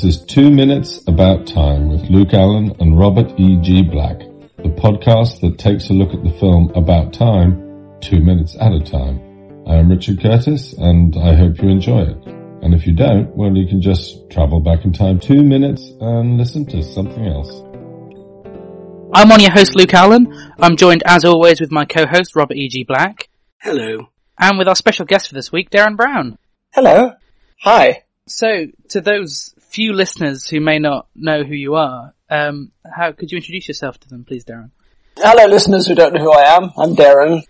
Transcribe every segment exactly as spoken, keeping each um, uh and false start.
This is Two Minutes About Time with Luke Allen and Robert E G Black, the podcast that takes a look at the film About Time, two minutes at a time. I am Richard Curtis, and I hope you enjoy it. And if you don't, well, you can just travel back in time two minutes and listen to something else. I'm on your host, Luke Allen. I'm joined, as always, with my co-host, Robert E G Black. Hello. And with our special guest for this week, Darren Brown. Hello. Hi. So, to those few listeners who may not know who you are, um, how could you introduce yourself to them, please, Darren? Hello, listeners who don't know who I am. I'm Darren.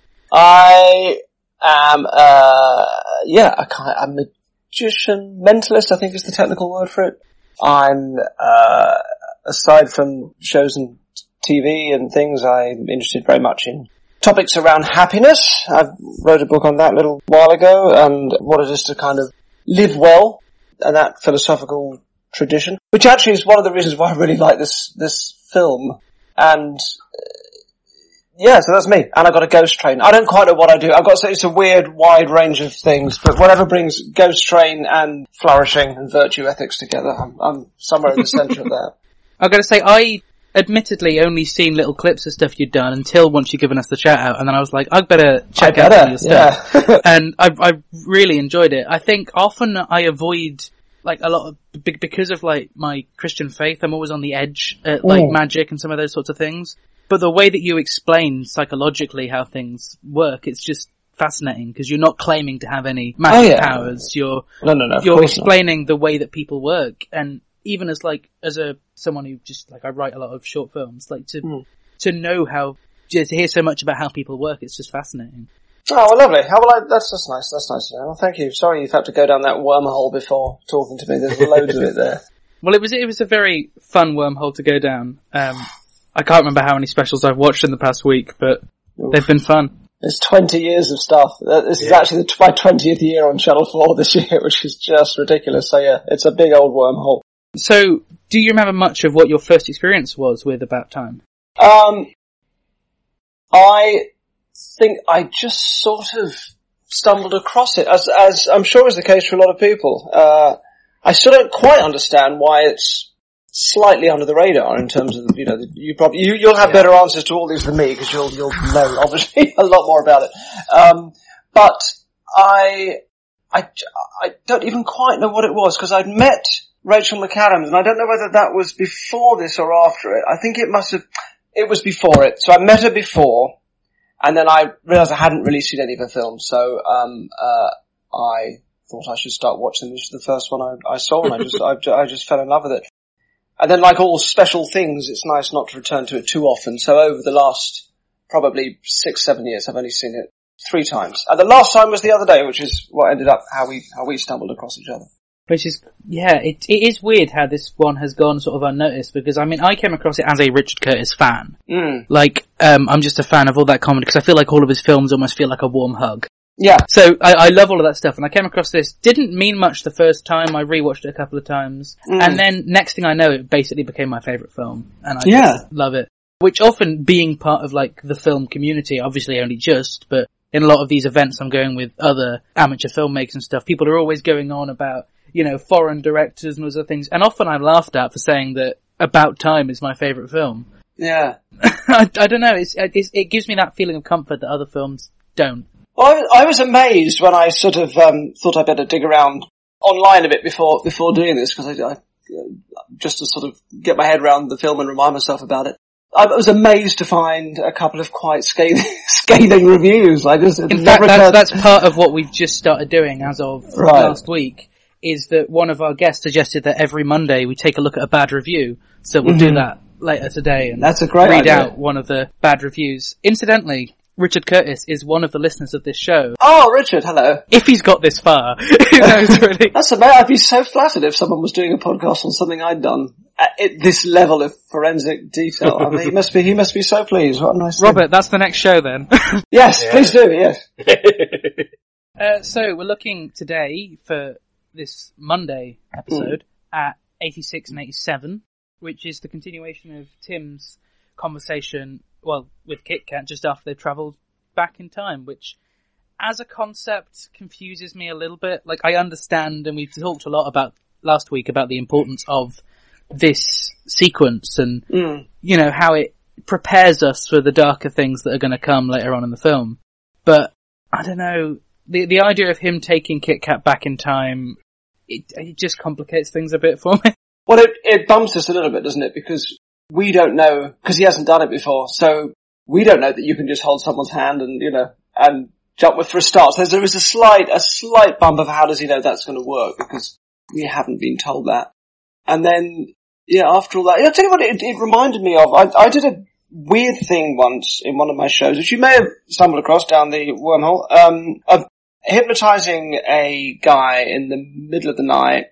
I am, uh, yeah, a, kind a magician, mentalist, I think is the technical word for it. I'm, uh, aside from shows and T V and things, I'm interested very much in topics around happiness. I wrote a book on that a little while ago, and what it is to kind of live well, and that philosophical tradition, which actually is one of the reasons why I really like this this film. And uh, yeah, so that's me. And I've got a ghost train. I don't quite know what I do. I've got to say it's a weird, wide range of things, but whatever brings ghost train and flourishing and virtue ethics together, I'm, I'm somewhere in the centre of that. I've got to say, I admittedly only seen little clips of stuff you'd done until once you'd given us the shout out, and then I was like, I'd better check I out better, some of your stuff. Yeah. And I, I really enjoyed it. I think often I avoid, like, a lot of, because of, like, my Christian faith, I'm always on the edge at, like, Mm. magic and some of those sorts of things. But the way that you explain psychologically how things work, it's just fascinating, because you're not claiming to have any magic Oh, yeah. powers. You're, No, no, no. of you're course not. explaining the way that people work. And even as, like, as a, someone who just, like, I write a lot of short films, like, to, Mm. to know how, to hear so much about how people work, it's just fascinating. Oh, well, lovely. How well, I, that's, that's nice. That's nice to know. Well, thank you. Sorry you've had to go down that wormhole before talking to me. There's loads of it there. Well, it was, it was a very fun wormhole to go down. Um, I can't remember how many specials I've watched in the past week, but Oof. they've been fun. There's twenty years of stuff. Uh, This is Yeah. actually the, my twentieth year on Channel four this year, which is just ridiculous. So yeah, it's a big old wormhole. So, do you remember much of what your first experience was with About Time? Um, I think I just sort of stumbled across it, as as I'm sure is the case for a lot of people. Uh, I still don't quite understand why it's slightly under the radar in terms of, you know, you probably, you, you'll have Yeah. better answers to all these than me, because you'll, you'll know, obviously, a lot more about it. Um, but I, I, I don't even quite know what it was, because I'd met Rachel McAdams, and I don't know whether that was before this or after it. I think it must have, it was before it. So I met her before, and then I realised I hadn't really seen any of her films, so, um, uh, I thought I should start watching. This was the first one I, I saw, and I just, I, I just fell in love with it. And then, like all special things, it's nice not to return to it too often. So over the last probably six, seven years, I've only seen it three times. And the last time was the other day, which is what ended up how we how we stumbled across each other. Which is, yeah, it, it is weird how this one has gone sort of unnoticed, because, I mean, I came across it as a Richard Curtis fan. Mm. Like, um, I'm just a fan of all that comedy, because I feel like all of his films almost feel like a warm hug. Yeah. So, I, I love all of that stuff, and I came across this, didn't mean much the first time, I rewatched it a couple of times, Mm. and then, next thing I know, it basically became my favourite film, and I Yeah. just love it. Which often, being part of, like, the film community, obviously only just, but in a lot of these events I'm going with other amateur filmmakers and stuff, people are always going on about, you know, foreign directors and other things, and often I'm laughed at for saying that About Time is my favourite film. Yeah. I, I don't know, it's, it's, it gives me that feeling of comfort that other films don't. Well, I was, I was amazed when I sort of um, thought I'd better dig around online a bit before before doing this, because I, I uh, just to sort of get my head around the film and remind myself about it. I was amazed to find a couple of quite scathing, scathing reviews. I just In fact, that's, that's part of what we've just started doing as of Right. last week, is that one of our guests suggested that every Monday we take a look at a bad review. So we'll Mhm. do that later today and That's a great read idea. out one of the bad reviews. Incidentally, Richard Curtis is one of the listeners of this show. Oh, Richard, hello. If he's got this far, who knows really? That's amazing. I'd be so flattered if someone was doing a podcast on something I'd done at at this level of forensic detail. I mean, he must be, he must be so pleased. What a nice thing. Robert, that's the next show then. Yes, Yeah. please do, yes. uh, so we're looking today for this Monday episode at eighty-six and eighty-seven, which is the continuation of Tim's conversation, well, with Kit Kat just after they travelled back in time, which as a concept confuses me a little bit. Like, I understand, and we've talked a lot about last week about the importance of this sequence and, Mm. you know, how it prepares us for the darker things that are going to come later on in the film. But, I don't know, the the idea of him taking Kit Kat back in time, it, it just complicates things a bit for me. Well, it, it bumps us a little bit, doesn't it? Because we don't know, because he hasn't done it before, so we don't know that you can just hold someone's hand and, you know, and jump with for a start. So there is a slight, a slight bump of how does he know that's going to work, because we haven't been told that. And then, yeah, after all that, yeah, I'll tell you what it, it reminded me of. I, I did a weird thing once in one of my shows, which you may have stumbled across down the wormhole, um, of hypnotizing a guy in the middle of the night.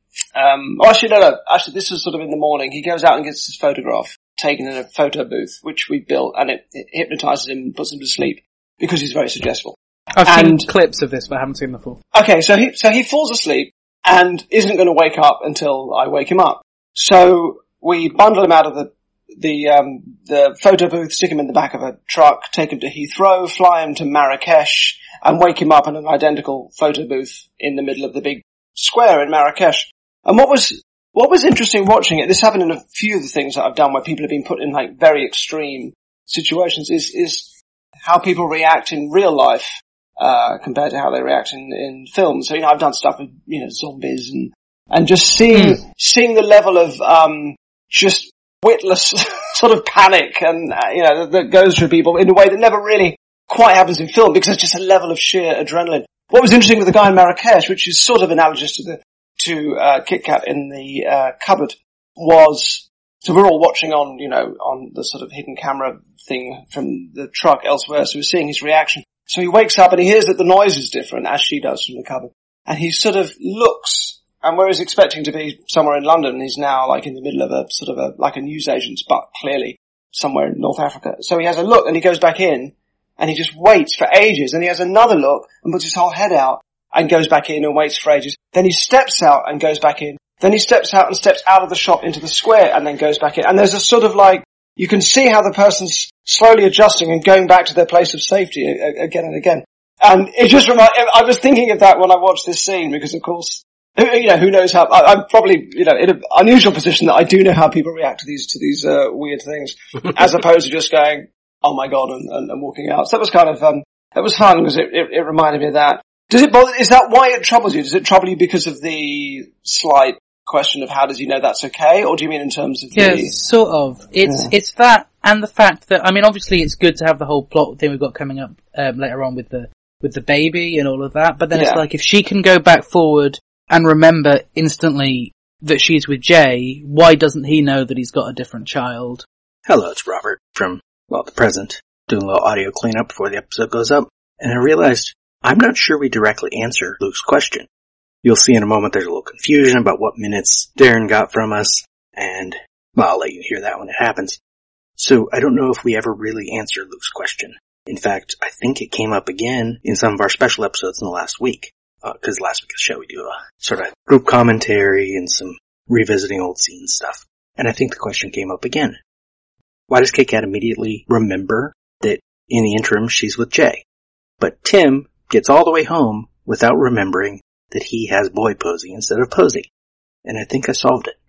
Um, oh, actually, no, no, actually, this was sort of in the morning. He goes out and gets his photograph taken in a photo booth, which we built, and it, it hypnotizes him and puts him to sleep, because he's very suggestible. I've and, seen clips of this, but I haven't seen the full. Okay, so he, so he falls asleep and isn't going to wake up until I wake him up. So we bundle him out of the, the, um, the photo booth, stick him in the back of a truck, take him to Heathrow, fly him to Marrakesh, and wake him up in an identical photo booth in the middle of the big square in Marrakesh. And what was, what was interesting watching it, this happened in a few of the things that I've done where people have been put in like very extreme situations, is, is how people react in real life, uh, compared to how they react in, in films. So, you know, I've done stuff with, you know, zombies and, and just seeing, mm. seeing the level of, um, just witless sort of panic and, uh, you know, that, that goes through people in a way that never really quite happens in film, because it's just a level of sheer adrenaline. What was interesting with the guy in Marrakesh, which is sort of analogous to the, to, uh, Kit Kat in the, uh, cupboard, was, so we're all watching on, you know, on the sort of hidden camera thing from the truck elsewhere, so we're seeing his reaction. So he wakes up and he hears that the noise is different, as she does from the cupboard. And he sort of looks, and where he's expecting to be somewhere in London, he's now like in the middle of a sort of a, like a newsagent's, but clearly somewhere in North Africa. So he has a look and he goes back in and he just waits for ages, and he has another look and puts his whole head out and goes back in and waits for ages. Then he steps out and goes back in. Then he steps out and steps out of the shop into the square and then goes back in. And there's a sort of like, you can see how the person's slowly adjusting and going back to their place of safety again and again. And it just reminded, I was thinking of that when I watched this scene, because of course, you know, who knows how, I, I'm probably, you know, in an unusual position that I do know how people react to these, to these, uh, weird things, as opposed to just going, oh my god, and, and, and walking out. So that was kind of, um, that was fun, because it, it, it reminded me of that. Does it bother, is that why it troubles you? Does it trouble you because of the slight question of how does he know that's okay, or do you mean in terms of yeah, the... sort of. It's yeah. it's that, and the fact that, I mean, obviously it's good to have the whole plot thing we've got coming up um, later on with the with the baby and all of that, but then yeah. it's like, if she can go back forward and remember instantly that she's with Jay, why doesn't he know that he's got a different child? Hello, it's Robert from, well, the present, doing a little audio cleanup before the episode goes up, and I realized I'm not sure we directly answer Luke's question. You'll see in a moment there's a little confusion about what minutes Darren got from us, and, well, I'll let you hear that when it happens. So I don't know if we ever really answer Luke's question. In fact, I think it came up again in some of our special episodes in the last week, because uh, last week's show we do a sort of group commentary and some revisiting old scene stuff. And I think the question came up again. Why does Kit Kat immediately remember that in the interim she's with Jay? But Tim gets all the way home without remembering that he has boy Posey instead of Posey. And I think I solved it.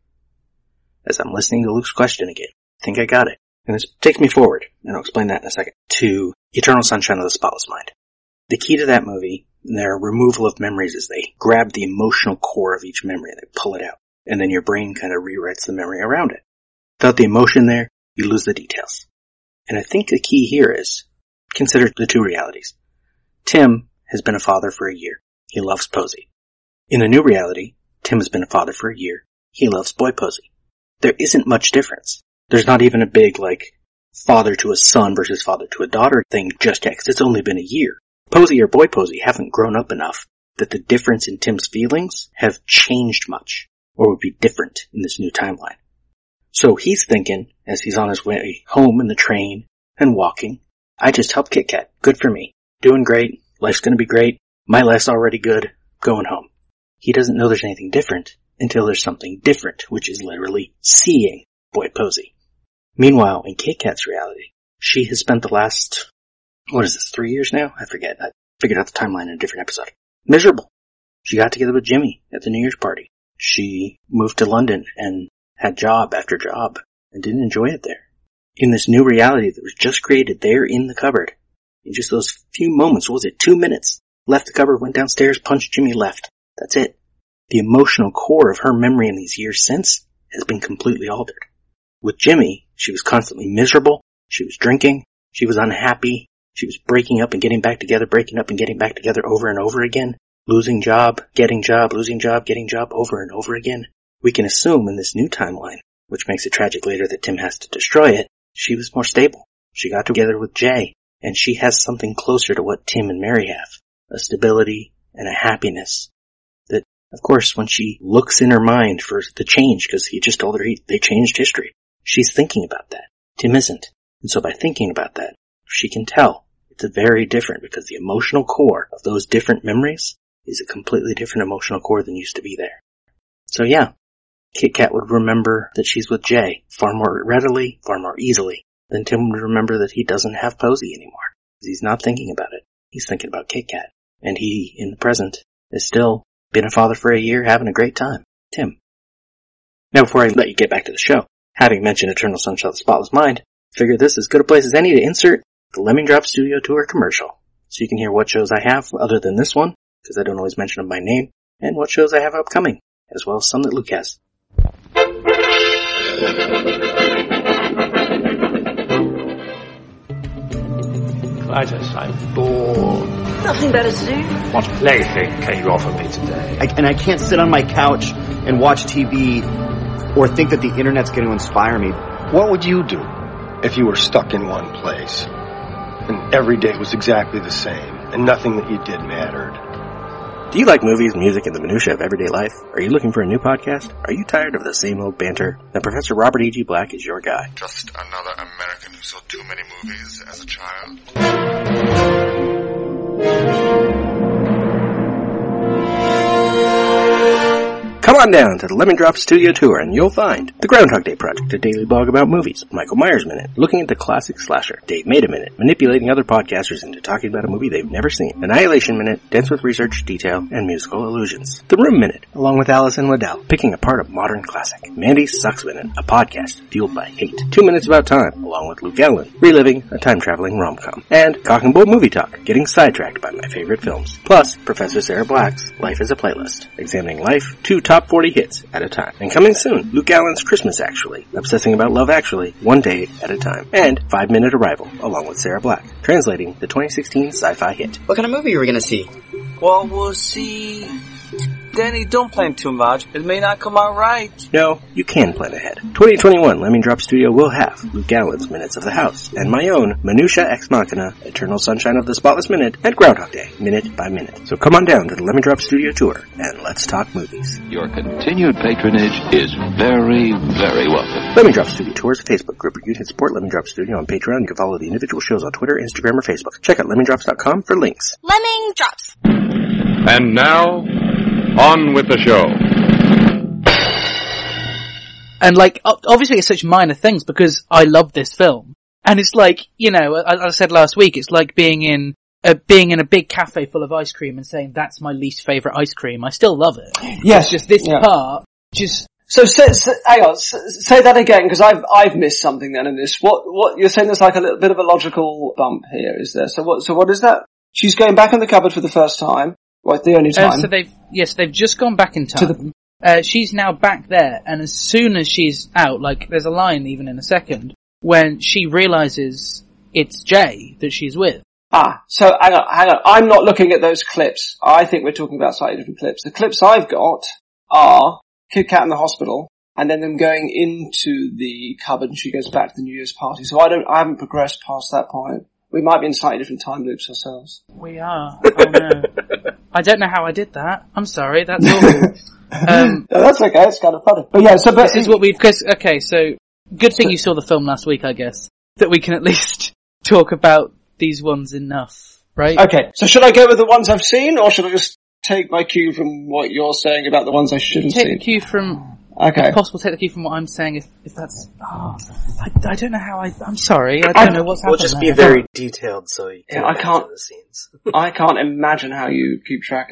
As I'm listening to Luke's question again, I think I got it. And this takes me forward, and I'll explain that in a second, to Eternal Sunshine of the Spotless Mind. The key to that movie, their removal of memories, is they grab the emotional core of each memory and they pull it out. And then your brain kind of rewrites the memory around it. Without the emotion there, you lose the details. And I think the key here is, consider the two realities. Tim has been a father for a year. He loves Posey. In the new reality, Tim has been a father for a year. He loves boy Posey. There isn't much difference. There's not even a big, like, father to a son versus father to a daughter thing just yet, because it's only been a year. Posey or boy Posey haven't grown up enough that the difference in Tim's feelings have changed much, or would be different in this new timeline. So he's thinking, as he's on his way home in the train and walking, I just helped Kit Kat. Good for me. Doing great. Life's gonna be great. My life's already good. Going home. He doesn't know there's anything different until there's something different, which is literally seeing boy Posey. Meanwhile, in Kit Kat's reality, she has spent the last, what is this, three years now? I forget. I figured out the timeline in a different episode. Miserable. She got together with Jimmy at the New Year's party. She moved to London and had job after job and didn't enjoy it there. In this new reality that was just created there in the cupboard, in just those few moments, what was it, two minutes, left the cupboard, went downstairs, punched Jimmy, left. That's it. The emotional core of her memory in these years since has been completely altered. With Jimmy, she was constantly miserable, she was drinking, she was unhappy, she was breaking up and getting back together, breaking up and getting back together over and over again, losing job, getting job, losing job, getting job over and over again. We can assume in this new timeline, which makes it tragic later that Tim has to destroy it, she was more stable. She got together with Jay, and she has something closer to what Tim and Mary have. A stability and a happiness that, of course, when she looks in her mind for the change, because he just told her he, they changed history, she's thinking about that. Tim isn't. And so by thinking about that, she can tell it's a very different, because the emotional core of those different memories is a completely different emotional core than used to be there. So yeah, Kit Kat would remember that she's with Jay far more readily, far more easily than Tim would remember that he doesn't have Posey anymore. He's not thinking about it. He's thinking about Kit Kat. And he, in the present, is still been a father for a year, having a great time. Tim. Now before I let you get back to the show, having mentioned Eternal Sunshine of the Spotless Mind, I figure this is as good a place as any to insert the Lemming Drop Studio Tour commercial. So you can hear what shows I have other than this one, because I don't always mention them by name, and what shows I have upcoming, as well as some that Luke has. Clytus, I'm bored. Nothing better to do. What plaything can you offer me today? I, and I can't sit on my couch and watch T V or think that the internet's going to inspire me. What would you do if you were stuck in one place and every day was exactly the same and nothing that you did mattered? Do you like movies, music, and the minutia of everyday life? Are you looking for a new podcast? Are you tired of the same old banter? Then Professor Robert E G. Black is your guy. Just another American who saw too many movies as a child. Come on down to the Lemon Drop Studio Tour and you'll find The Groundhog Day Project, a daily blog about movies, Michael Myers Minute, looking at the classic slasher, Dave Made a Minute, manipulating other podcasters into talking about a movie they've never seen, Annihilation Minute, dense with research, detail, and musical illusions, The Room Minute, along with Allison Liddell, picking apart a modern classic, Mandy Sucks Minute, a podcast fueled by hate, Two Minutes About Time, along with Luke Allen, reliving a time-traveling rom-com, and Cock and Bull Movie Talk, getting sidetracked by my favorite films, plus Professor Sarah Black's Life is a Playlist, examining life, two top forty hits at a time. And coming soon, Luke Allen's Christmas Actually, obsessing about love actually, one day at a time. And Five Minute Arrival, along with Sarah Black, translating the twenty sixteen sci-fi hit. What kind of movie are we going to see? Well, we'll see... Danny, don't plan too much. It may not come out right. No, you can plan ahead. twenty twenty-one Lemming Drop Studio will have Luke Allen's Minutes of the House, and my own Minutia Ex Machina, Eternal Sunshine of the Spotless Minute, and Groundhog Day, minute by minute. So come on down to the Lemming Drop Studio Tour, and let's talk movies. Your continued patronage is very, very welcome. Lemming Drop Studio Tour is a Facebook group where you can support Lemming Drop Studio on Patreon. You can follow the individual shows on Twitter, Instagram, or Facebook. Check out lemming drops dot com for links. Lemming Drops. And now... on with the show. And like, obviously it's such minor things because I love this film. And it's like, you know, as I said last week, it's like being in a, being in a big cafe full of ice cream and saying that's my least favourite ice cream. I still love it. Yes. It's just this yeah. part, just... So, say, say, hang on, say that again, because I've, I've missed something then in this. What, what, you're saying there's like a little bit of a logical bump here, is there? So what, so what is that? She's going back in the cupboard for the first time. Well, the only time. Uh, so they've, yes, they've just gone back in time. The... Uh, she's now back there, and as soon as she's out, like, there's a line even in a second, when she realizes it's Jay that she's with. Ah, so hang on, hang on. I'm not looking at those clips. I think we're talking about slightly different clips. The clips I've got are Kit Kat in the hospital, and then them going into the cupboard, and she goes back to the New Year's party. So I don't, I haven't progressed past that point. We might be in slightly different time loops ourselves. We are. Oh no. I don't know how I did that. I'm sorry, that's awful. Um, no, that's okay, it's kind of funny. But yeah, so but... This is what we've... Cause, okay, so, good thing you saw the film last week, I guess. That we can at least talk about these ones enough, right? Okay, so should I go with the ones I've seen, or should I just take my cue from what you're saying about the ones I shouldn't see? Take the cue from... Okay. If possible, take the cue from what I'm saying, if, if that's... Oh, I, I don't know how I... I'm sorry, I don't I, know what's happening. We'll just be very detailed so you can yeah, I can't, the scenes. I can't imagine how you keep track of...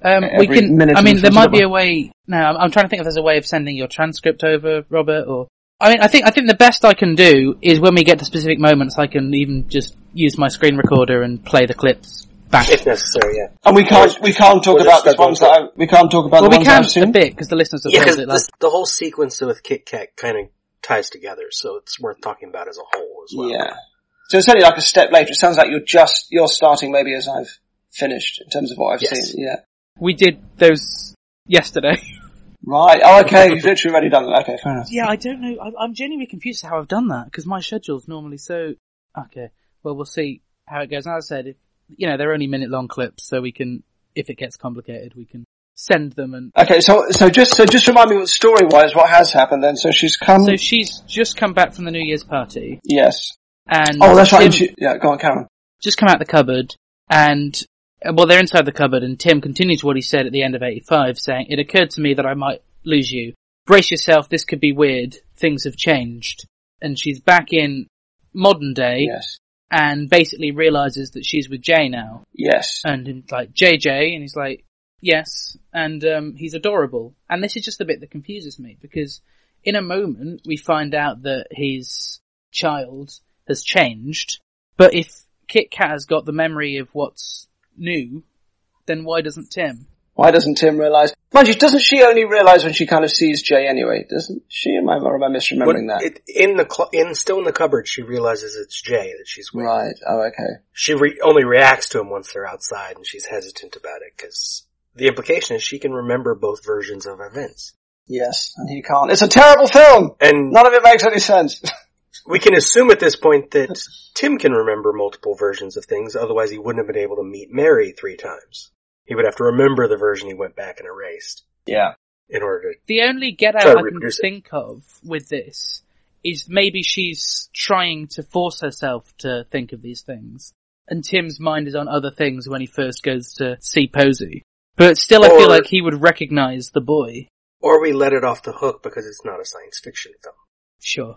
Um, we can. I mean, there might be a way. No, I'm, I'm trying to think if there's a way of sending your transcript over, Robert. Or I mean, I think I think the best I can do is when we get to specific moments, I can even just use my screen recorder and play the clips back if necessary. Yeah, and we can't we can't talk we'll about the ones that I, we can't talk about well, the we ones can I've seen a bit because the listeners have yeah, heard it. Like... the whole sequence with Kit Kat kind of ties together, so it's worth talking about as a whole as well. Yeah. So it's only like a step later. It sounds like you're just you're starting maybe as I've finished in terms of what I've yes. seen. Yeah. We did those yesterday. Right. Oh, okay. You've literally already done that. Okay, fair enough. Yeah, I don't know. I'm, I'm genuinely confused how I've done that because my schedule's normally so. Okay. Well, we'll see how it goes. And as I said, if, you know, they're only minute long clips, so we can, if it gets complicated, we can send them and. Okay. So, so just, so just remind me what story wise, what has happened then? So she's come. So she's just come back from the New Year's party. Yes. And. Oh, that's Tim, right. She, yeah. Go on, Karen. Just come out the cupboard and. Well, they're inside the cupboard, and Tim continues what he said at the end of eighty-five, saying, "It occurred to me that I might lose you. Brace yourself, this could be weird. Things have changed." And she's back in modern day, yes. and basically realizes that she's with Jay now. Yes. And like, J J, and he's like, yes, and um, he's adorable. And this is just the bit that confuses me, because in a moment we find out that his child has changed, but if Kit Kat has got the memory of what's new, then why doesn't Tim? Why doesn't Tim realise? Mind you, doesn't she only realise when she kind of sees Jay anyway? Doesn't she? Am I, or am I misremembering what, that? It, in the cl- in still in the cupboard, she realises it's Jay that she's with. Right. Oh, okay. She re- only reacts to him once they're outside, and she's hesitant about it because the implication is she can remember both versions of events. Yes, and he can't. It's a terrible film, and none of it makes any sense. We can assume at this point that Tim can remember multiple versions of things, otherwise he wouldn't have been able to meet Mary three times. He would have to remember the version he went back and erased. Yeah. In order to The only get out I can think it. of with this is maybe she's trying to force herself to think of these things, and Tim's mind is on other things when he first goes to see Posey. But still, I or, feel like he would recognize the boy. Or we let it off the hook because it's not a science fiction film. Sure.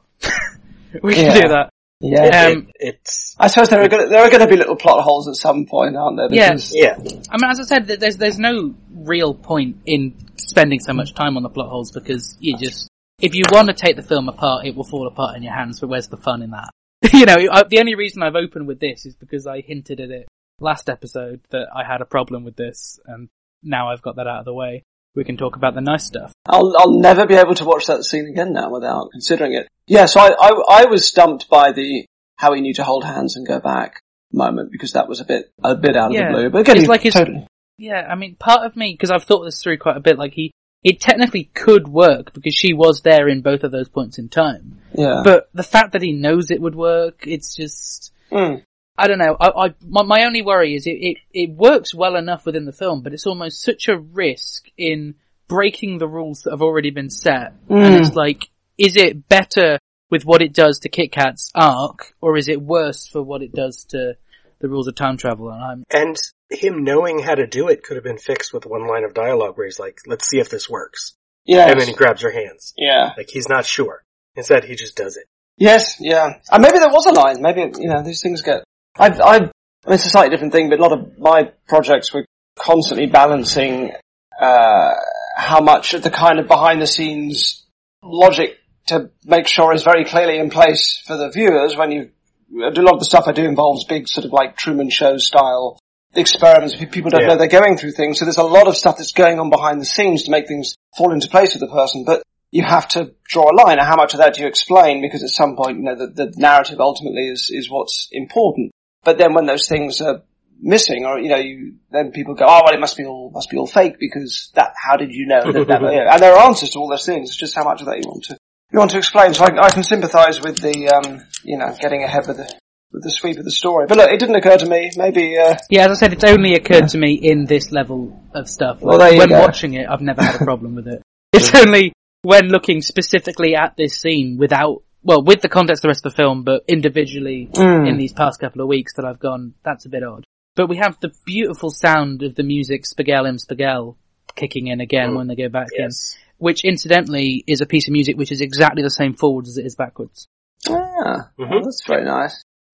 We can yeah. do that. Yeah, um, it, it's. I suppose there are going to, there are going to be little plot holes at some point, aren't there? Because, yeah, yeah. I mean, as I said, there's there's no real point in spending so much time on the plot holes because you just, if you want to take the film apart, it will fall apart in your hands. But where's the fun in that? You know, I, the only reason I've opened with this is because I hinted at it last episode that I had a problem with this, and now I've got that out of the way. We can talk about the nice stuff. I'll I'll never be able to watch that scene again now without considering it. Yeah, so I, I, I was stumped by the how he knew to hold hands and go back moment because that was a bit a bit out of yeah. the blue. But again, it's like his, totally. Yeah, I mean, part of me, because I've thought this through quite a bit, like he, it technically could work because she was there in both of those points in time. Yeah. But the fact that he knows it would work, it's just. Mm. I don't know. I, I my, my only worry is it, it it works well enough within the film, but it's almost such a risk in breaking the rules that have already been set. Mm. And it's like, is it better with what it does to Kit Kat's arc, or is it worse for what it does to the rules of time travel? And I'm and him knowing how to do it could have been fixed with one line of dialogue where he's like, "Let's see if this works." Yeah. And then he grabs her hands. Yeah. Like he's not sure. Instead, he just does it. Yes. Yeah. And maybe there was a line. Maybe you know these things get. I I. I mean, it's a slightly different thing, but a lot of my projects were constantly balancing. Uh, how much of the kind of behind the scenes logic to make sure is very clearly in place for the viewers when you do a lot of the stuff I do involves big sort of like Truman Show style experiments. People don't yeah. know they're going through things. So there's a lot of stuff that's going on behind the scenes to make things fall into place with the person, but you have to draw a line. And how much of that do you explain? Because at some point, you know, the, the narrative ultimately is, is what's important. But then when those things are missing, or you know, you then people go, oh well, it must be all must be all fake because that. How did you know that? that yeah. And there are answers to all those things. It's just how much of that you want to you want to explain. So I, I can sympathise with the um, you know, getting ahead with the with the sweep of the story. But look, it didn't occur to me. Maybe uh, yeah, as I said, it's only occurred yeah. to me in this level of stuff. Well, there you when go. watching it, I've never had a problem with it. It's only when looking specifically at this scene without. Well, with the context of the rest of the film, but individually mm. in these past couple of weeks that I've gone, that's a bit odd. But we have the beautiful sound of the music Spagel and Spagel kicking in again mm. when they go back yes. in. Which, incidentally, is a piece of music which is exactly the same forwards as it is backwards. Ah, mm-hmm. well, that's very nice.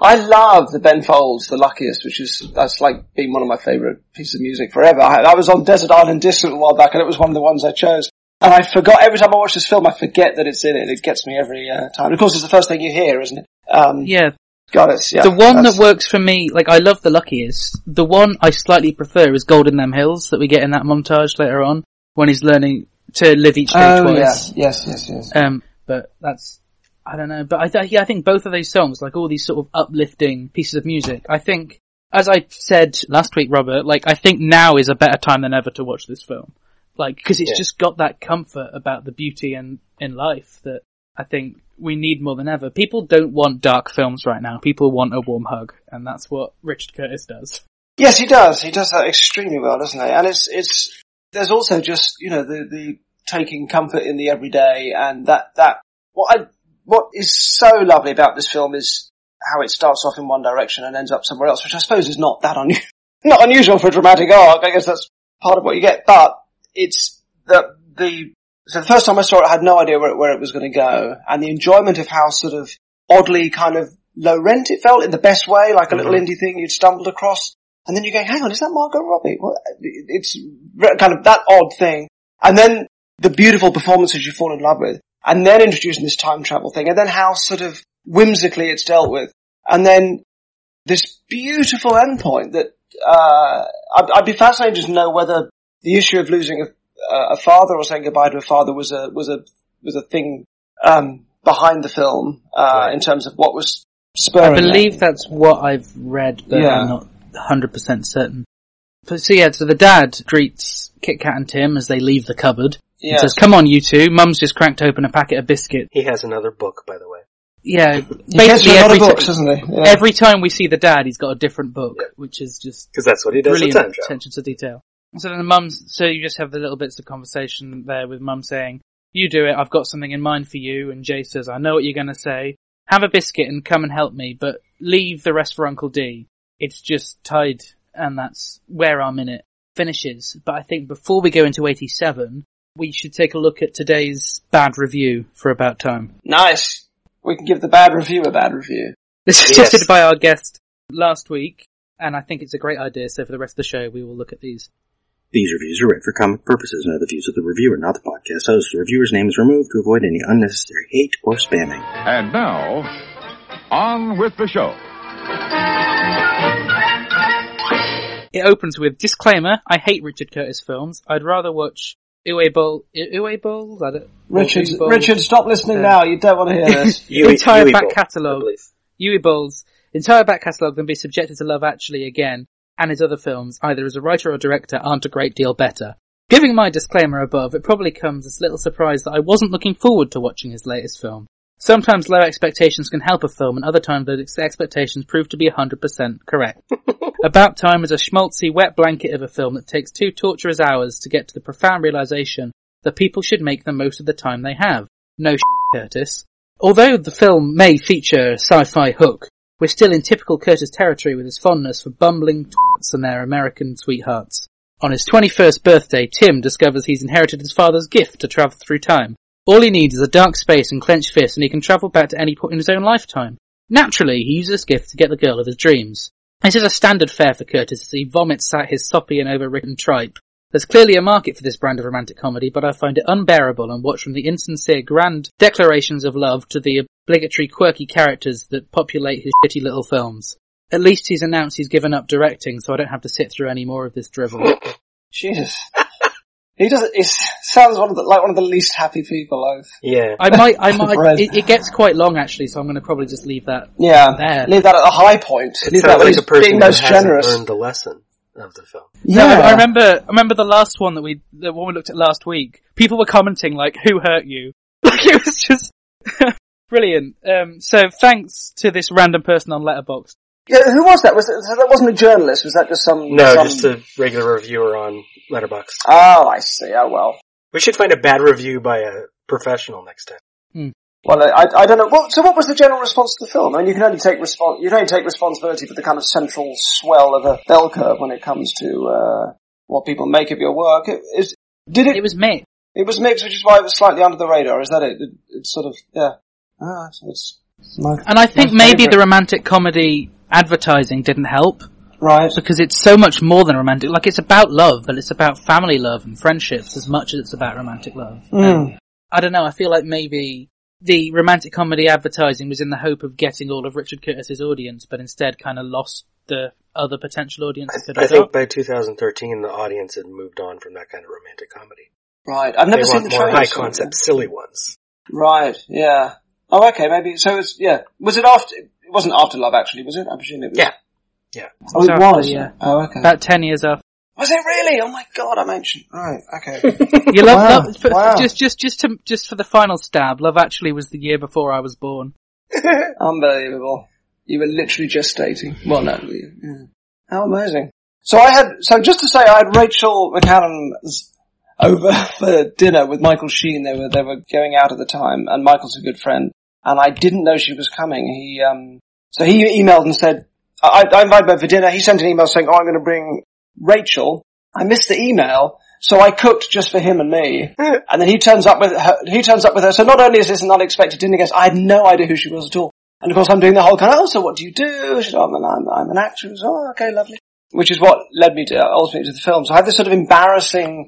I love the Ben Folds, The Luckiest, which is, that's like been one of my favourite pieces of music forever. I, I was on Desert Island Disc a little while back and it was one of the ones I chose. And I forgot, every time I watch this film, I forget that it's in it. It gets me every uh, time. And of course, it's the first thing you hear, isn't it? Um, yeah. God, it's, yeah. The one that's... that works for me, like, I love The Luckiest. The one I slightly prefer is Gold in Them Hills that we get in that montage later on when he's learning to live each day oh, twice. Yeah. Yes, yes, yes. Um, but that's, I don't know, but I, th- yeah, I think both of those songs, like all these sort of uplifting pieces of music, I think, as I said last week, Robert, like, I think now is a better time than ever to watch this film. Like, cause it's yeah. just got that comfort about the beauty in, in life that I think we need more than ever. People don't want dark films right now. People want a warm hug, and that's what Richard Curtis does. Yes, he does. He does that extremely well, doesn't he? And it's, it's, there's also just, you know, the, the taking comfort in the everyday, and that, that, what I, what is so lovely about this film is how it starts off in one direction and ends up somewhere else, which I suppose is not that un- not unusual for a dramatic arc. I guess that's part of what you get, but it's the, the, so the first time I saw it, I had no idea where it, where it was going to go, and the enjoyment of how sort of oddly kind of low rent it felt in the best way, like a little mm-hmm. indie thing you'd stumbled across, and then you're going, hang on, is that Margot Robbie? What? It's kind of that odd thing, and then the beautiful performances you fall in love with, and then introducing this time travel thing, and then how sort of whimsically it's dealt with, and then this beautiful endpoint that, uh, I'd, I'd be fascinated to know whether the issue of losing a, a father or saying goodbye to a father was a, was a, was a thing, um, behind the film, uh, right. in terms of what was spurring I believe that. That's what I've read, but yeah. I'm not one hundred percent certain. But so yeah, so the dad greets Kit Kat and Tim as they leave the cupboard. He yes. says, come on, you two. Mum's just cracked open a packet of biscuit. He has another book, by the way. Yeah. He basically every, books, t- isn't he? Yeah. every time we see the dad, he's got a different book, yeah. which is just... Because that's what he does brilliant with time travel. Attention to detail. So then the mum's, so you just have the little bits of conversation there with Mum saying, you do it, I've got something in mind for you. And Jay says, I know what you're going to say. Have a biscuit and come and help me, but leave the rest for Uncle D. It's just tied, and that's where our minute finishes. But I think before we go into eighty-seven... we should take a look at today's bad review for About Time. Nice. We can give the bad review a bad review. This was yes. suggested by our guest last week, and I think it's a great idea, so for the rest of the show we will look at these. These reviews are read for comic purposes and are the views of the reviewer, not the podcast host. The reviewer's name is removed to avoid any unnecessary hate or spamming. And now, on with the show. It opens with, disclaimer, I hate Richard Curtis films. I'd rather watch Uwe Boll, Uwe Boll? Richard, Richard, stop listening uh, now. You don't want to hear this. Uwe, entire Uwe back catalogue, Uwe Boll's entire back catalogue can be subjected to Love Actually again, and his other films, either as a writer or director, aren't a great deal better. Giving my disclaimer above, it probably comes as a little surprise that I wasn't looking forward to watching his latest film. Sometimes low expectations can help a film, and other times those expectations prove to be one hundred percent correct. About Time is a schmaltzy, wet blanket of a film that takes two torturous hours to get to the profound realization that people should make the most of the time they have. No shit, Curtis. Although the film may feature a sci-fi hook, we're still in typical Curtis territory with his fondness for bumbling twats and their American sweethearts. On his twenty-first birthday, Tim discovers he's inherited his father's gift to travel through time. All he needs is a dark space and clenched fists, and he can travel back to any point in his own lifetime. Naturally, he uses this gift to get the girl of his dreams. This is a standard fare for Curtis as he vomits out his soppy and overwritten tripe. There's clearly a market for this brand of romantic comedy, but I find it unbearable and watch from the insincere grand declarations of love to the obligatory quirky characters that populate his shitty little films. At least he's announced he's given up directing, so I don't have to sit through any more of this drivel. Jesus. He does. It sounds one of the, like one of the least happy people I've. Yeah. I might. I might. It, it gets quite long actually, so I'm going to probably just leave that. Yeah. There. Leave that at a high point. It leave sounds that like a person being who most hasn't generous. learned the lesson of the film. Yeah. No, I, I remember. I remember the last one that we, the one we looked at last week. People were commenting like, "Who hurt you?" Like it was just brilliant. Um, so thanks to this random person on Letterboxd. Yeah, who was that? Was it, so that wasn't a journalist? Was that just some? No, some... just a regular reviewer on Letterboxd. Oh, I see. Oh well. We should find a bad review by a professional next time. Hmm. Well, I, I don't know. Well, so what was the general response to the film? I mean, you can only take respons- you can only take responsibility for the kind of central swell of a bell curve when it comes to uh what people make of your work. It, is, did it? It was mixed. It was mixed, which is why it was slightly under the radar. Is that it? it it's sort of yeah. Ah, so it's My, and I think maybe the romantic comedy advertising didn't help. Right. Because it's so much more than romantic. Like, it's about love, but it's about family love and friendships as much as it's about romantic love. Mm. I don't know, I feel like maybe the romantic comedy advertising was in the hope of getting all of Richard Curtis's audience, but instead kind of lost the other potential audience it could have I think got. by two thousand thirteen, the audience had moved on from that kind of romantic comedy. Right. I've never they seen want the more trailers. high concept, silly ones. Right, yeah. Oh, okay, maybe. So it's, yeah. Was it after, it wasn't After Love, actually, was it? I presume it was. Yeah. Yeah. Oh, it After, was? Yeah. Oh, okay. About ten years after. Was it really? Oh my god, I'm ancient. Right, okay. You love, wow. love for, wow. just, just, just to, just for the final stab, Love Actually was the year before I was born. Unbelievable. You were literally gestating. Well, no, yeah. How amazing. So I had, so just to say, I had Rachel McAdams over for dinner with Michael Sheen. They were, they were going out at the time, and Michael's a good friend, and I didn't know she was coming. He, um, so he emailed and said, I, I invited her for dinner. He sent an email saying, oh, I'm going to bring Rachel. I missed the email, so I cooked just for him and me. And then he turns up with her, he turns up with her. So not only is this an unexpected dinner guest, I had no idea who she was at all. And of course I'm doing the whole kind of, oh, so what do you do? She said, oh, I'm, an, I'm, I'm an actress. Oh, okay, lovely. Which is what led me to, ultimately to the film. So I have this sort of embarrassing,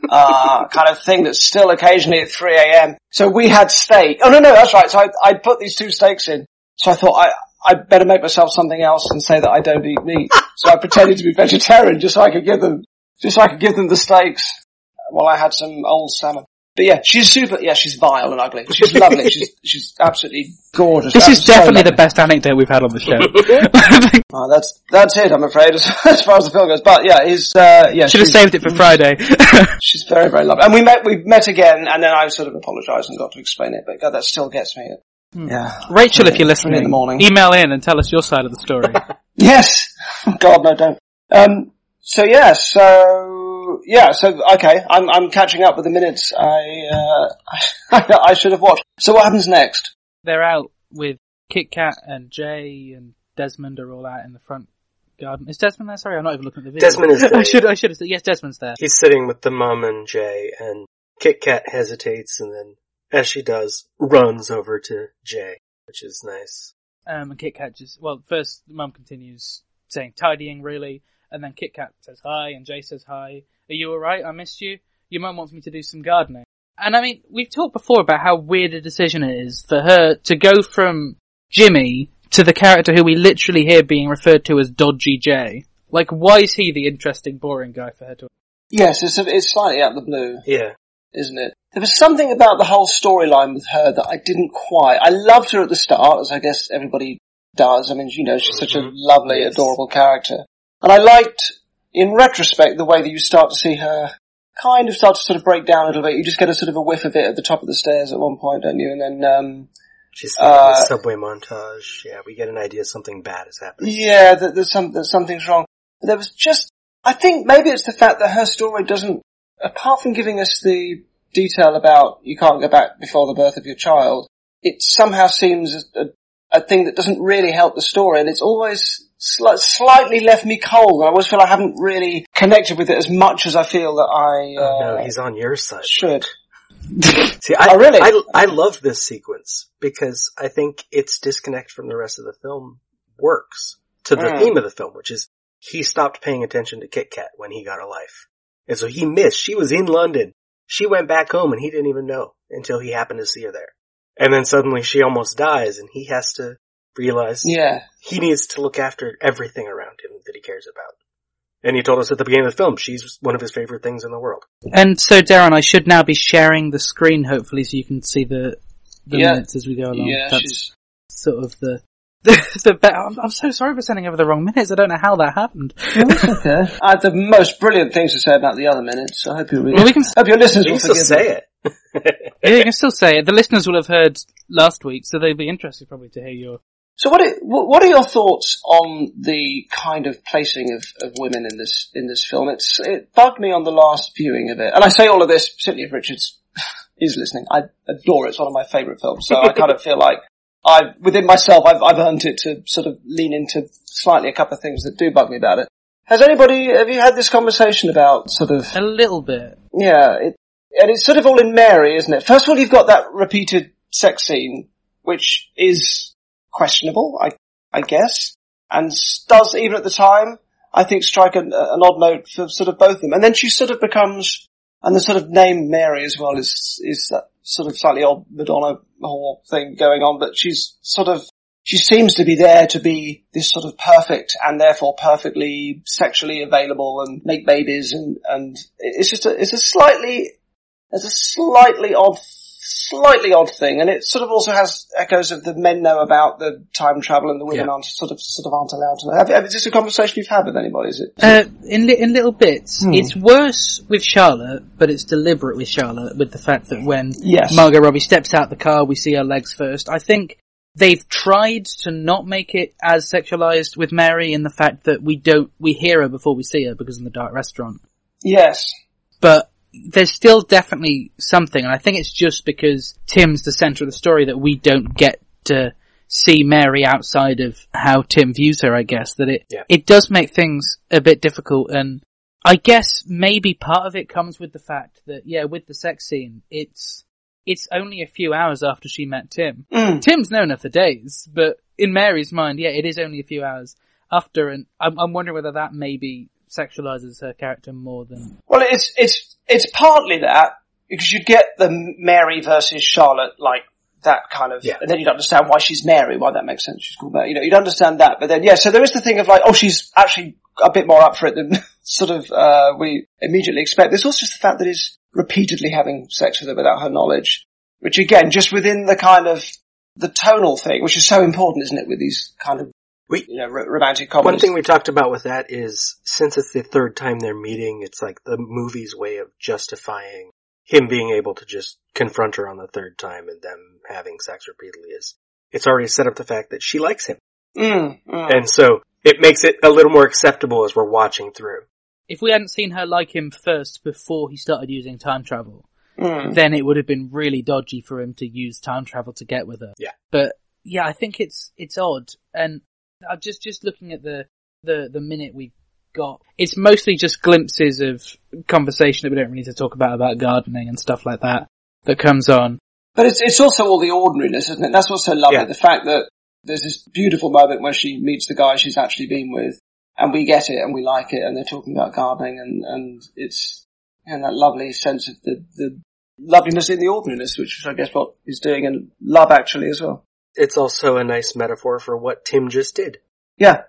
uh, kind of thing that's still occasionally at three a.m. So we had steak. Oh, no, no, that's right. So I, I put these two steaks in. So I thought I, I'd better make myself something else and say that I don't eat meat. So I pretended to be vegetarian just so I could give them, just so I could give them the steaks while I had some old salmon. But yeah, she's super, yeah, she's vile and ugly. She's lovely. She's, she's absolutely gorgeous. This That's is definitely so the best anecdote we've had on the show. oh, that's, that's it, I'm afraid, as, as far as the film goes. But yeah, he's, uh, yeah. Should have saved it for Friday. She's very, very lovely. And we met, we met again, and then I sort of apologised and got to explain it, but God, that still gets me. Yeah. Rachel, if you're listening, in the morning. email in and tell us your side of the story. Yes! God, no, don't. Um, so yeah, so, yeah, so, okay, I'm, I'm catching up with the minutes I, uh, I should have watched. So what happens next? They're out with Kit Kat and Jay and Desmond are all out in the front garden. Is Desmond there? Sorry, I'm not even looking at the video. Desmond is there. I should, I should have said, yes, Desmond's there. He's sitting with the mum and Jay, and Kit Kat hesitates, and then, as she does, runs over to Jay, which is nice. Um, and Kit Kat just, well, first the mum continues saying tidying really, and then Kit Kat says hi, and Jay says hi. Are you alright? I missed you. Your mum wants me to do some gardening. And I mean, we've talked before about how weird a decision it is for her to go from Jimmy to the character who we literally hear being referred to as Dodgy Jay. Like, why is he the interesting, boring guy for her to... Yes, it's, a, it's slightly out of the blue. Yeah. Isn't it? There was something about the whole storyline with her that I didn't quite... I loved her at the start, as I guess everybody does. I mean, you know, she's such a lovely, yes. adorable character. And I liked, in retrospect, the way that you start to see her kind of start to sort of break down a little bit. You just get a sort of a whiff of it at the top of the stairs at one point, don't you? And then, um... She's uh, the subway montage. Yeah, we get an idea something bad is happening. Yeah, that there's some, that something's wrong. But there was just... I think maybe it's the fact that her story doesn't... Apart from giving us the detail about you can't go back before the birth of your child, it somehow seems a, a, a thing that doesn't really help the story, and it's always sli- slightly left me cold. I always feel I haven't really connected with it as much as I feel that I... Uh, oh no, he's on your side. Should. See, I, oh, really? I, I love this sequence because I think its disconnect from the rest of the film works to the mm. theme of the film, which is he stopped paying attention to Kit Kat when he got a life. And so he missed. She was in London. She went back home and he didn't even know until he happened to see her there. And then suddenly she almost dies and he has to realize yeah. he needs to look after everything around him that he cares about. And he told us at the beginning of the film she's one of his favorite things in the world. And so, Darren, I should now be sharing the screen, hopefully, so you can see the, the yeah. minutes as we go along. Yeah, That's she's... sort of the... the be- I'm, I'm so sorry for sending over the wrong minutes. I don't know how that happened. Oh, okay. I had the most brilliant things to say about the other minutes, so I hope you really... Well, we can, hope your listeners you will can still say it. it. Yeah, you can still say it. The listeners will have heard last week, so they'll be interested probably to hear your... So what are, what are your thoughts on the kind of placing of, of women in this in this film? It's It bugged me on the last viewing of it. And I say all of this, particularly if Richard's is listening. I adore it. It's one of my favourite films. So I kind of feel like I've, within myself, I've, I've earned it to sort of lean into slightly a couple of things that do bug me about it. Has anybody, have you had this conversation about sort of... A little bit. Yeah, it, and it's sort of all in Mary, isn't it? First of all, you've got that repeated sex scene, which is questionable, I, I guess, and does, even at the time, I think strike an, an odd note for sort of both of them. And then she sort of becomes, and the sort of name Mary as well is, is that sort of slightly odd Madonna whore thing going on, but she's sort of, she seems to be there to be this sort of perfect and therefore perfectly sexually available and make babies, and, and it's just a, it's a slightly, it's a slightly odd, slightly odd thing, and it sort of also has echoes of the men know about the time travel and the women yeah. aren't sort of, sort of aren't allowed to know. Have, have, is this a conversation you've had with anybody, is it? Uh, in, li- in little bits. Hmm. It's worse with Charlotte, but it's deliberate with Charlotte, with the fact that when yes. Margot Robbie steps out the car, we see her legs first. I think they've tried to not make it as sexualized with Mary in the fact that we don't, we hear her before we see her because in the dark restaurant. Yes. But there's still definitely something, and I think it's just because Tim's the center of the story that we don't get to see Mary outside of how Tim views her, I guess, that it, yeah. it does make things a bit difficult, and I guess maybe part of it comes with the fact that, yeah, with the sex scene, it's, it's only a few hours after she met Tim. Mm. Tim's known her for days, but in Mary's mind, yeah, it is only a few hours after, and I'm, I'm wondering whether that maybe sexualizes her character more than... Well, it's, it's, it's partly that, because you'd get the Mary versus Charlotte, like, that kind of, yeah. and then you'd understand why she's Mary, why that makes sense, she's called Mary, you know, you'd understand that, but then, yeah, so there is the thing of like, oh, she's actually a bit more up for it than sort of, uh, we immediately expect. There's also just the fact that he's repeatedly having sex with her without her knowledge, which again, just within the kind of, the tonal thing, which is so important, isn't it, with these kind of, we, you know, r- romantic comedies. One thing we talked about with that is, since it's the third time they're meeting, it's like the movie's way of justifying him being able to just confront her on the third time and them having sex repeatedly is, it's already set up the fact that she likes him. Mm, mm. And so, it makes it a little more acceptable as we're watching through. If we hadn't seen her like him first before he started using time travel, mm. then it would have been really dodgy for him to use time travel to get with her. Yeah. But, yeah, I think it's, it's odd. And I'm just, just looking at the, the, the minute we've got, it's mostly just glimpses of conversation that we don't really need to talk about, about gardening and stuff like that, that comes on. But it's, it's also all the ordinariness, isn't it? That's what's so lovely. Yeah. The fact that there's this beautiful moment where she meets the guy she's actually been with, and we get it and we like it, and they're talking about gardening, and, and it's, and that lovely sense of the, the loveliness in the ordinariness, which I guess what he's doing in Love Actually as well. It's also a nice metaphor for what Tim just did. Yeah.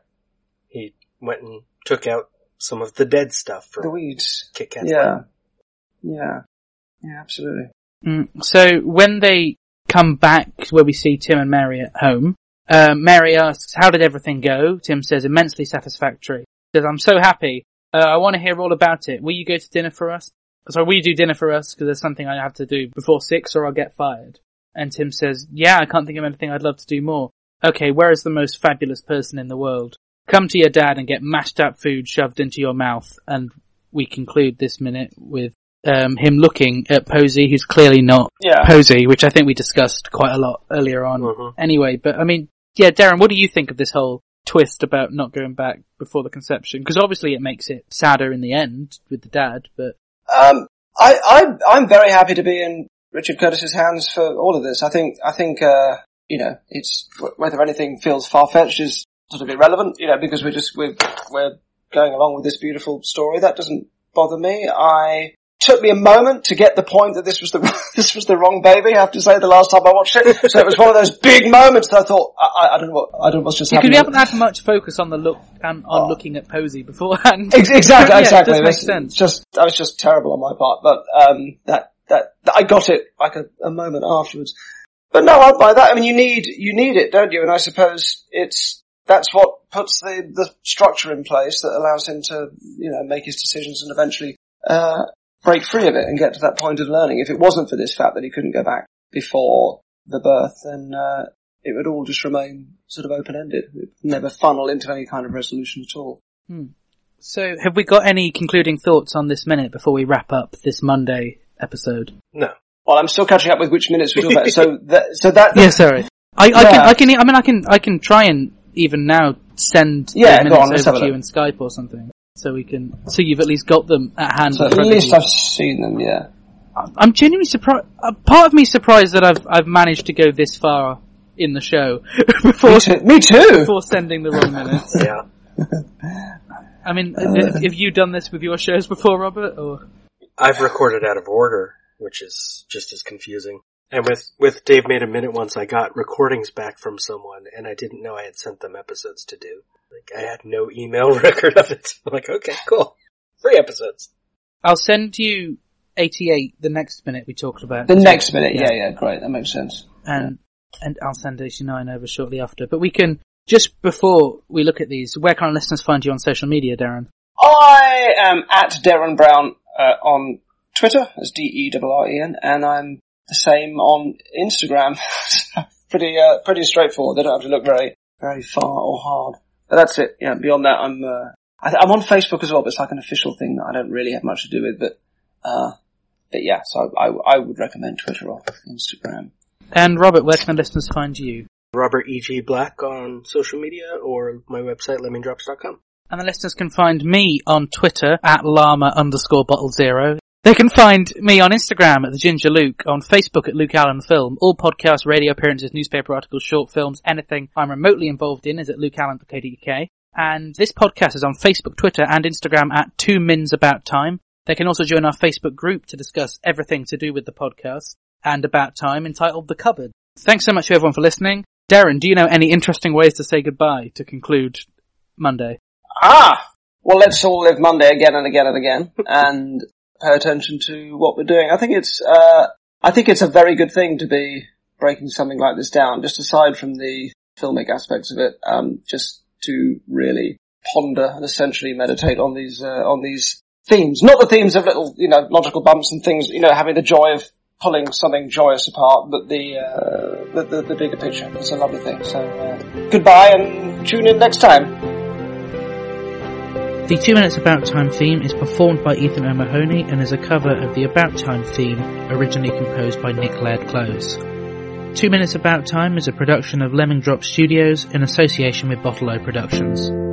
He went and took out some of the dead stuff from the weeds. Kit Kat's Yeah. life. Yeah. Yeah, absolutely. Mm, so when they come back where we see Tim and Mary at home, uh, Mary asks, how did everything go? Tim says, immensely satisfactory. He says, I'm so happy. Uh, I want to hear all about it. Will you go to dinner for us? Sorry, will you do dinner for us? Because there's something I have to do before six or I'll get fired. And Tim says, yeah, I can't think of anything I'd love to do more. Okay, where is the most fabulous person in the world? Come to your dad and get mashed up food shoved into your mouth. And we conclude this minute with um him looking at Posey, who's clearly not yeah. Posey, which I think we discussed quite a lot earlier on. Mm-hmm. Anyway, but I mean, yeah, Darren, what do you think of this whole twist about not going back before the conception? Because obviously it makes it sadder in the end with the dad, but... Um, I, I, I'm very happy to be in Richard Curtis's hands for all of this. I think, I think, uh, you know, it's, whether anything feels far-fetched is sort of irrelevant, you know, because we're just, we're, we're going along with this beautiful story. That doesn't bother me. I, took me a moment to get the point that this was the, this was the wrong baby, I have to say, the last time I watched it. So it was one of those big moments that I thought, I, I don't know what, I don't know what's just happening. Because we haven't had much focus on the look, and on oh. looking at Posey beforehand. Exactly, yeah, exactly. It does make sense. Just, that was just terrible on my part, but, um, that, that, that I got it like a, a moment afterwards. But no, I buy that. I mean, you need, you need it, don't you? And I suppose it's, that's what puts the, the structure in place that allows him to, you know, make his decisions and eventually, uh, break free of it and get to that point of learning. If it wasn't for this fact that he couldn't go back before the birth, then, uh, it would all just remain sort of open-ended. It would never funnel into any kind of resolution at all. Hmm. So, have we got any concluding thoughts on this minute before we wrap up this Monday episode? No. Well, I'm still catching up with which minutes we're talking about. So that, so that. Yeah, sorry. I, I yeah. can, I can, I mean, I can, I can try and even now send yeah, the minutes on, over to you in Skype or something, so we can, so you've at least got them at hand. So at least I've seen them, yeah. I'm genuinely surprised. Uh, part of me is surprised that I've I've managed to go this far in the show before me too. Me too. Before sending the wrong minutes. Yeah. I mean, have, have you done this with your shows before, Robert? Or I've recorded out of order, which is just as confusing. And with, with Dave Made a Minute once, I got recordings back from someone, and I didn't know I had sent them episodes to do. Like, I had no email record of it. I'm like, okay, cool. Three episodes. I'll send you eighty-eight, the next minute we talked about. The next minute, yeah, yeah, great, that makes sense. And yeah. and I'll send eighty-nine over shortly after. But we can, just before we look at these, where can our listeners find you on social media, Darren? I am at Darren Brown uh, on Twitter, as D E R R E N, and I'm the same on Instagram. pretty uh, pretty straightforward. They don't have to look very very far or hard. But that's it. Yeah. Beyond that, I'm uh, I th- I'm on Facebook as well. But it's like an official thing that I don't really have much to do with. But uh, but yeah. So I I would recommend Twitter or Instagram. And Robert, where can the listeners find you? Robert E G Black on social media or my website lemming drops dot com. And the listeners can find me on Twitter at llama underscore bottle zero. They can find me on Instagram at the Ginger Luke, on Facebook at Luke Allen Film. All podcasts, radio appearances, newspaper articles, short films, anything I'm remotely involved in is at luke allen dot co dot uk. And this podcast is on Facebook, Twitter, and Instagram at Two Mins About Time. They can also join our Facebook group to discuss everything to do with the podcast and About Time, entitled The Cupboard. Thanks so much to everyone for listening. Darren, do you know any interesting ways to say goodbye to conclude Monday? Ah! Well, let's all live Monday again and again and again, and pay attention to what we're doing. I think it's, uh, I think it's a very good thing to be breaking something like this down, just aside from the filmic aspects of it, um, just to really ponder and essentially meditate on these, uh, on these themes. Not the themes of little, you know, logical bumps and things, you know, having the joy of pulling something joyous apart, but the, uh, the, the, the bigger picture. It's a lovely thing. So, uh, goodbye and tune in next time. The Two Minutes About Time theme is performed by Ethan O'Mahony and is a cover of the About Time theme originally composed by Nick Laird-Close. Two Minutes About Time is a production of Lemming Drop Studios in association with Bottle O Productions.